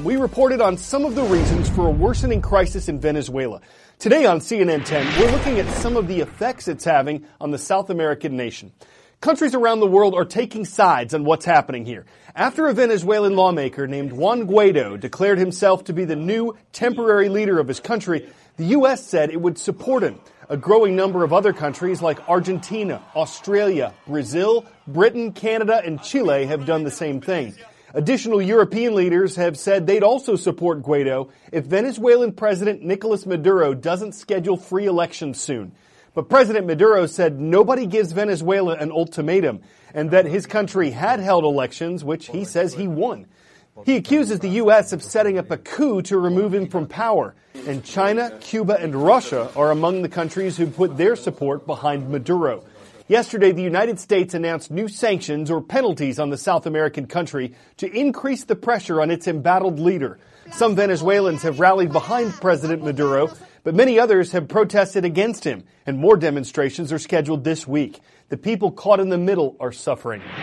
we reported on some of the reasons for a worsening crisis in Venezuela. Today on CNN 10, we're looking at some of the effects it's having on the South American nation. Countries around the world are taking sides on what's happening here. After a Venezuelan lawmaker named Juan Guaido declared himself to be the new temporary leader of his country, the U.S. said it would support him. A growing number of other countries like Argentina, Australia, Brazil, Britain, Canada, and Chile have done the same thing. Additional European leaders have said they'd also support Guaido if Venezuelan President Nicolas Maduro doesn't schedule free elections soon. But President Maduro said nobody gives Venezuela an ultimatum and that his country had held elections, which he says he won. He accuses the U.S. of setting up a coup to remove him from power. And China, Cuba, and Russia are among the countries who put their support behind Maduro. Yesterday, the United States announced new sanctions or penalties on the South American country to increase the pressure on its embattled leader. Some Venezuelans have rallied behind President Maduro, but many others have protested against him, and more demonstrations are scheduled this week. The people caught in the middle are suffering.